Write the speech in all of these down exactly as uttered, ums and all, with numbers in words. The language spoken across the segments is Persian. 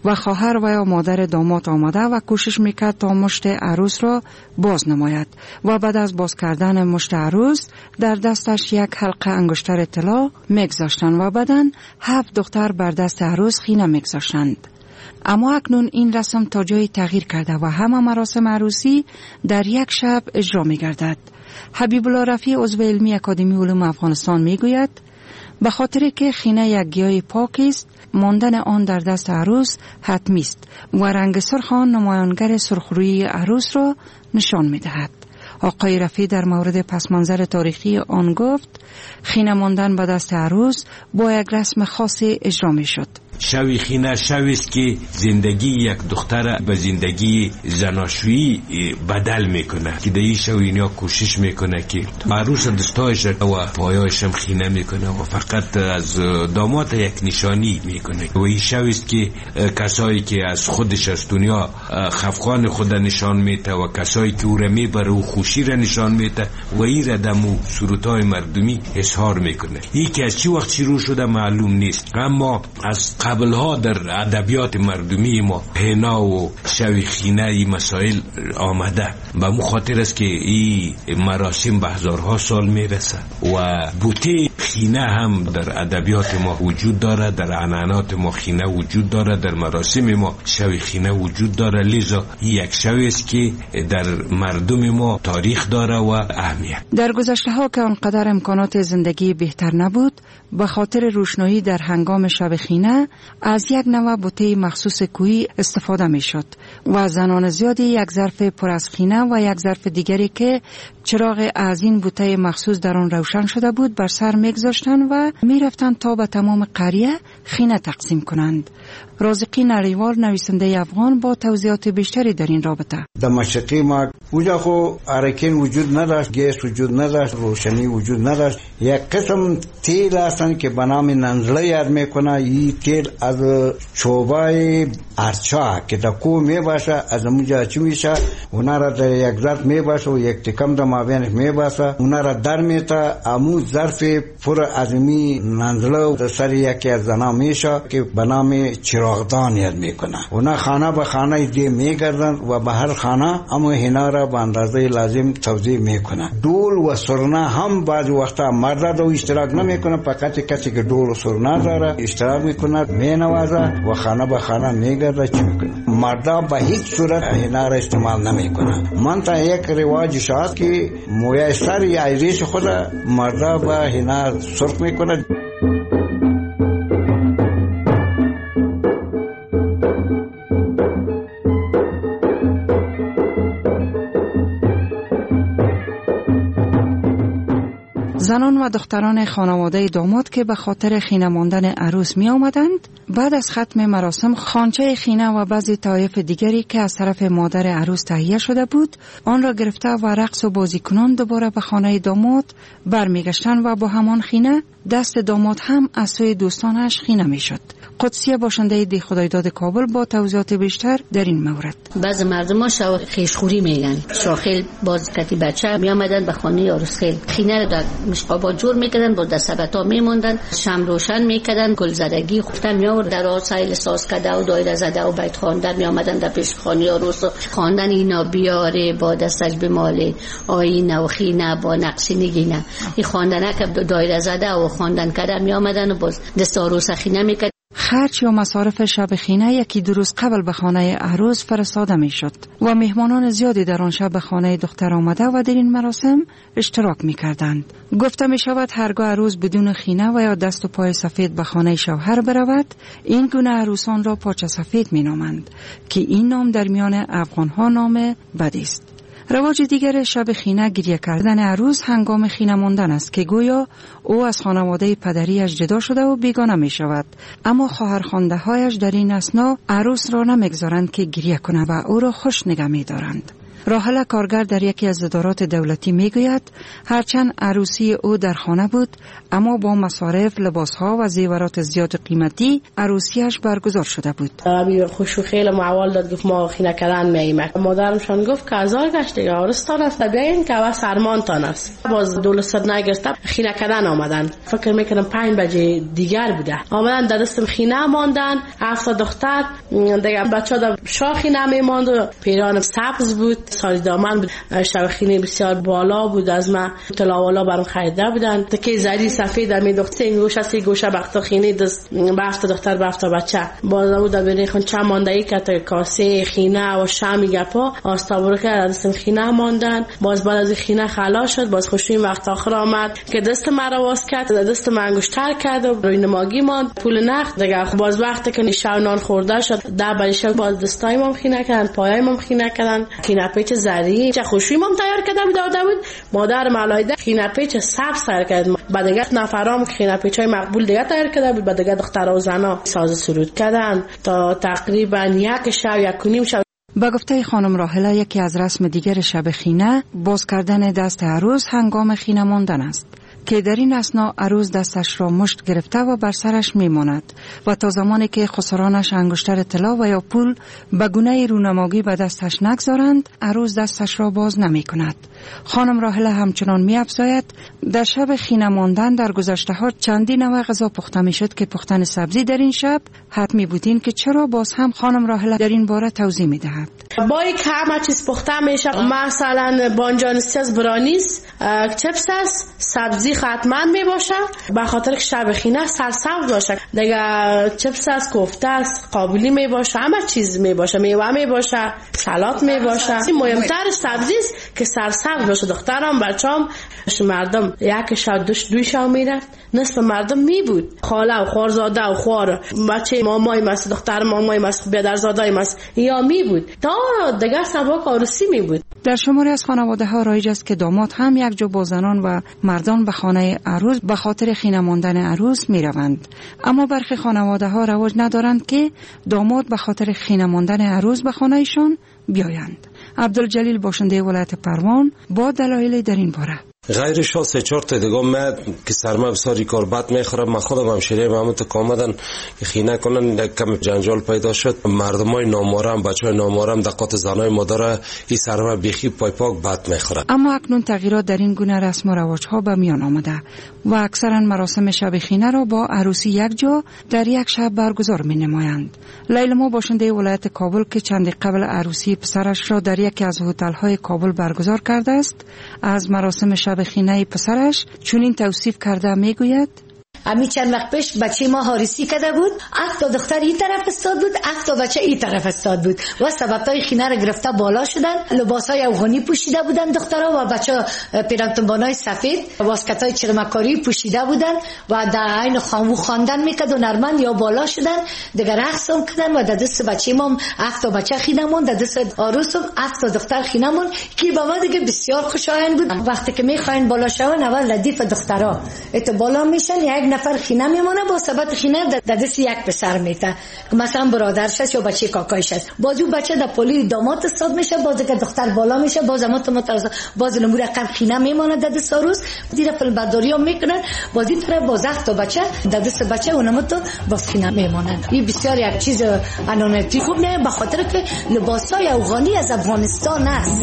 و خواهر و یا مادر داماد آمده و کوشش میکرد تا مشت عروس را باز نماید و بعد از باز کردن مشت عروس در دستش یک حلقه انگشتر طلا میگذاشتند و بعداً هفت دختر بر دست عروس خینه میگذاشتند. اما اکنون این رسم تا جایی تغییر کرده و همه مراسم عروسی در یک شب اجرا میگردد. حبیب الله رفیع عضو علمی اکادمی علوم افغانستان میگوید به خاطر که خینه یک گیاه پاک است، ماندن آن در دست عروس حتمی است و رنگ سرخ آن نمایانگر سرخرویی عروس را نشان می‌دهد. آقای رفیع در مورد پس منظر تاریخی آن گفت خینه ماندن به دست عروس با یک رسم خاصی اجرا می‌شد. شوی خینه شوی است که زندگی یک دختر به زندگی زناشویی بدل میکنه، که در این شوی اینیا کوشش میکنه که عروس دستایش و پایایش هم خینه میکنه و فقط از داماد یک نشانی میکنه. و این شوی است که کسایی که از خودش از دنیا خفقان خود نشان میده و کسایی که او را میبره و خوشی را نشان میده و این را دمو سرودهای مردمی اظهار میکنه. این که از چی وقت شروع شده معلوم نیست، اما از قبل ها در ادبیات مردمی ما حنا و شوی خینه این مسائل آمده. به مخاطر است که این مراسم به هزارها سال میرسه و بوته خینه هم در ادبیات ما وجود داره، در عنعنات ما خینه وجود داره، در مراسم ما شوی خینه وجود داره. لذا یک شوی است که در مردم ما تاریخ داره و اهمیت. در گذشته ها که آنقدر امکانات زندگی بهتر نبود، به خاطر روشنایی در هنگام شب خینه از یک نوع بوته مخصوص کوهی استفاده می شد و زنان زیادی یک ظرف پر از خینه و یک ظرف دیگری که چراغ از این بوته مخصوص در آن روشن شده بود بر سر میگذاشتند و میرفتند تا به تمام قریه خینه تقسیم کنند. رازقی نریوال نویسنده افغان با توضیحات بیشتری در این رابطه. در مشرقی ما اونجا خو ارکین وجود نداشت، گیس وجود نداشت، روشنی وجود نداشت. یک قسم تیل هستن که به نام ننزله یاد میکنه. این تیل از چوبای ارچا که در کو میباشه از اونجا چی میشه، اونا را در یک ظرف میباشه و یک تکم در مابینش میباسه، اونا را در میتا امو ظرف پر از می ننزله در سر یکی از زنا میشه که به نام چراغدان یاد میکنه. اونا خانه به خانه دی میگردن و به هر خانه اما هنا را به اندازه لازم توزیع میکنه. دول و سرنا هم بعض وقتا مرد دو اشتراک نمیکنه، فقط کسی که دول و سرنا داره اشتراک میکنه، مینوازه و خانه به خانه میگرده چی میکنه. مردا به هیچ صورت هنا را استعمال نمیکنه. من تا یک رواج شاید که موی سر یا ریش خود مردا به هنا سرخ میکنه. زنان و دختران خانواده داماد که به خاطر خینه ماندن عروس می آمدند، بعد از ختم مراسم خانچه خینه و بعضی طایف دیگری که از طرف مادر عروس تهیه شده بود آن را گرفته و رقص و بازی کنان دوباره به خانه داماد برمیگشتند و با همان خینه دست داماد هم از سوی دوستانش خینه می شد. قدسیه باشنده دی خدایداد کابل با توضیحات بیشتر در این مورد. بعض مردم ها شو خیشخوری میگن، شاخیل باز کتی بچه می آمدن به خانه عروس خیل خینه رو در مشقابا جور میکردن، با دستبتا میموندن، شم روشن میکردن، گل زدگی خفتن می آورد در آسایل ساز کده و دایره زده و بیت خواندن می آمدن در پیش خانه عروس خواندن اینا بیاره با دستش بماله آینه و خینه با نقشی نگینه. این خواندنه که دایره زده و خواندن کده می آمدن و باز دست عروس خینه میکرد. خرج یا مصارف شب خینه یکی دو روز قبل به خانه عروس فرستاده می شد و مهمانان زیادی در آن شب به خانه دختر آمده و در این مراسم اشتراک می کردند. گفته می شود هرگاه عروس بدون خینه و یا دست و پای سفید به خانه شوهر برود، این گونه عروسان را پاچه سفید می نامند که این نام در میان افغان ها نام بدی است. رواج دیگر شب خینه گریه کردن عروس هنگام خینه ماندن است که گویا او از خانواده پدریش جدا شده و بیگانه می شود، اما خواهرخوانده هایش در این اثنا عروس را نمیگذارند که گریه کنه و او را خوش نگه می دارند. راحله کارگر در یکی از ادارات دولتی میگوید هرچند عروسی او در خانه بود اما با مصارف، لباسها و زیورات زیاد قیمتی عروسیش برگزار شده بود. ابی خوشو خیلی معول داد، گفت ما خینه کردن میایم. مادرمشان گفت که هزار گشت دیگه عروستان است بیاین که وا سرمانتان است. باز دولت نگرفت خینه کردن آمدن. فکر میکنم پنج بجه دیگر بوده. آمدن در دستم خینه ماندن، هفت دختر دیگه بچه‌ها در شاخی نمیماند و پیران سبز بود، ساری دامن بود، شبخینه بسیار بالا بود، از ما تلاوالا برام خریده بودن. تکه زری سفید می دختر این گوشه سی گوشه بخت خینه دست بافت دختر بافت بچه. باز بود ببینی خون چه مانده ای که کاسه خینه و شامی گپا آستابرو کرد دستم خینه ماندن. باز بعد از خینه خلاص شد. باز خوشی وقت آخر آمد که دست مرا واس کرد، دست من انگشتر کرد و روی نماگی ماند پول نقد دیگه. باز وقتی که شب نان خورده شد ده بجه باز دستای ما خینه کردن، پایای ما خینه کردن، خینه پیچ زری چه خوشی ما تیار کرده بود داده بود. مادر مالایده خینه پیچ سبز تیار کرد. بعد دیگه نفرام خینه پیچای مقبول دیگه تیار کرده بود. بعد دیگه دخترها و زنا ساز سرود کردن تا تقریبا یک شب یک و نیم شب. با گفته خانم راحله یکی از رسم دیگر شب خینه باز کردن دست عروس هنگام خینه ماندن است که در این اثنا عروس دستش را مشت گرفته و بر سرش میماند و تا زمانی که خسرانش انگشتر طلا و یا پول به گونه رونمایی به دستش نگذارند عروس دستش را باز نمی کند. خانم راحله همچنان می افزاید در شب خینه ماندن در گذشته ها چندین نوع غذا پخته می شد که پختن سبزی در این شب حتمی بودین که چرا باز هم خانم راحله در این باره توضیح می دهد. با یک همه چیز پخته میشه، مثلا بانجانستی از برانیس، چپس است، سبزی حتما می باشه به خاطر که شب خینه سرسبز باشه دیگه. چپس است، کوفته است، قابلی می باشه، همه چیز می باشه، میوه می باشه، سالاد می باشه. مهمترش سبزی است که سرسبز باشه. دخترام بچه‌ام مردم یک شب دوش دوی شب میرفت، نصف مردم می بود، خاله و خوارزاده و خوار بچه مامای ماست، دختر مامای ماست، بیادرزادای ماست یا می بود تا دیگه سباک عروسی می بود. در شماری از خانواده ها رایج است که داماد هم یک جو با زنان و مردان به خانه عروس به خاطر خینه ماندن عروس می روند. اما برخی خانواده ها رواج ندارند که داماد به خاطر خینه ماندن عروس به خانه ایشان بیایند. عبدالجلیل باشنده ولایت پروان با دلایل در این باره. غیرش ها سه چهار تا دیگه من که سرما بساری کار بد میخورم. من خودم همشیره محمود که آمدن خینه کنن کم جنجال پیدا شد. مردم های نامارم بچه های نامارم دقات زنای مادر این سرما بیخی پای پاک بد میخورن. اما اکنون تغییرات در این گونه رسم و رواج ها به میان آمده و اکثرا مراسم شب خینه را با عروسی یک جا در یک شب برگزار می نمایند. لیلما باشنده ولایت کابل که چند قبل عروسی پسرش را در یکی از هتل های کابل برگزار کرده است از مراسم شب خینه پسرش چنین توصیف کرده میگوید امی چند وقت پیش بچه ما حارسی کرده بود، هفت تا دختر این طرف استاد بود، هفت تا بچه این طرف استاد بود و سببتای خینه را گرفته بالا شدن. لباسای افغانی پوشیده بودن دخترها و بچه پیرانتنبانای سفید، واسکتای چرمکاری پوشیده بودن و در عین خامو خواندن میکرد و نرمن یا بالا شدن دیگه رقص هم کردن و در دست بچه ما هفت تا بچه خینه مون، در دست عروس هم هفت تا دختر خینه مون که با ما دیگه بسیار خوشایند بود. وقتی که میخواین بالا شون اول ردیف دخترها ات بالا میشن، یک نفر خینه میمونه با سبب خینه در دست یک پسر میته مثلا برادرش است یا بچه کاکایش است. بازو بچه در پولی داماد استاد میشه، باز که دختر بالا میشه باز ما تو باز نمور عقب خینه میمونه در دست عروس. دیره فیلم برداری هم میکنن بازی طرف باز تا بچه در دست بچه اونم تو باز خینه میمونن. این بسیار یک چیز انونتی خوب نه به خاطر که لباسای افغانی از افغانستان است.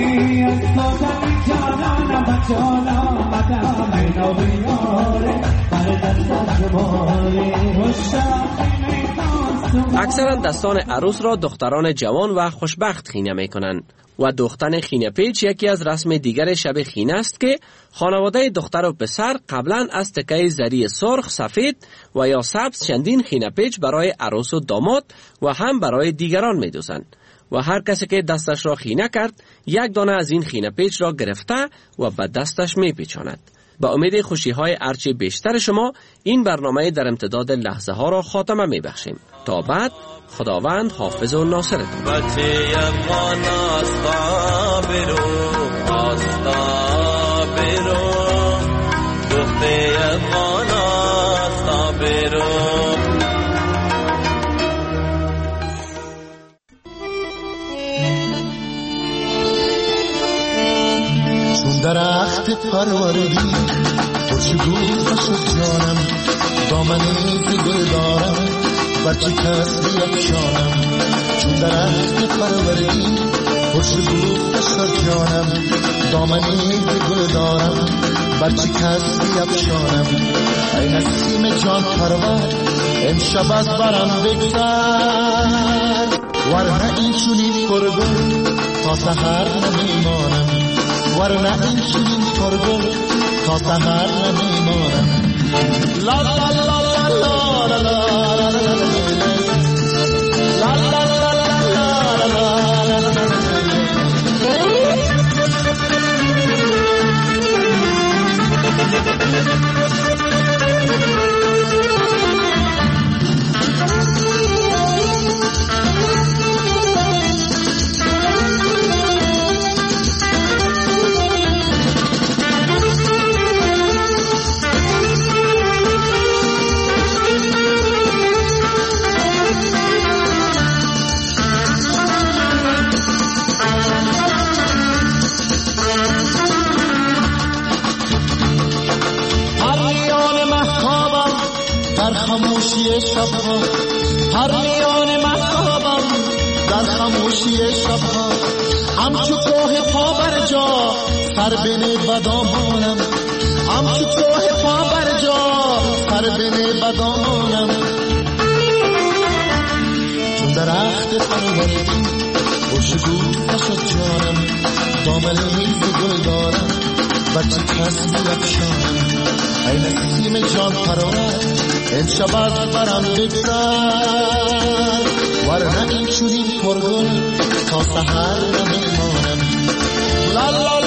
اکثرا دستان عروس را دختران جوان و خوشبخت خینه می کنند و دوختن خینه پیچ یکی از رسم دیگر شب خینه است که خانواده دختر و پسر قبلا از تکه زری سرخ، سفید و یا سبز چندین خینه پیچ برای عروس و داماد و هم برای دیگران می دوزند و هر کسی که دستش را خینه کرد یک دانه از این خینه پیچ را گرفته و به دستش می پیچاند. با امید خوشی های ارچه بیشتر شما این برنامه در امتداد لحظه ها را خاتمه می بخشیم. تا بعد خداوند حافظ و ناصرتون. بچه افغان آستا برو آستا برو دخته افغان آستا برو. درخت پروردی خوشگو شد جانم دامنی ز گل دارم بچه کس بیفشانم چون درخت پروردی خوشگو شد جانم دامنی ز گل دارم بچه کس بیفشانم ای نسیم جان پرور امشب از برم بگذر ورنه این چونین پرگل تا سحر نمیمانم ورنه این چونین پرگل تا سحر نمیمانم لا لا لا لا لا لا لا لا خاموشی شبها هر میان مهتابم در خاموشی شبها همچو کوه پا بر جا سر بین بدامانم همچو کوه پا بر جا سر بین بدامانم چون درخت پروردی خوشگو شد جانم دامنی ز گل دارم بچه کس بیفشانم ای نسیم جان پرور امشب از برم بگذر ورنه این چونین پرگل تا سحر نمیمانم لا لا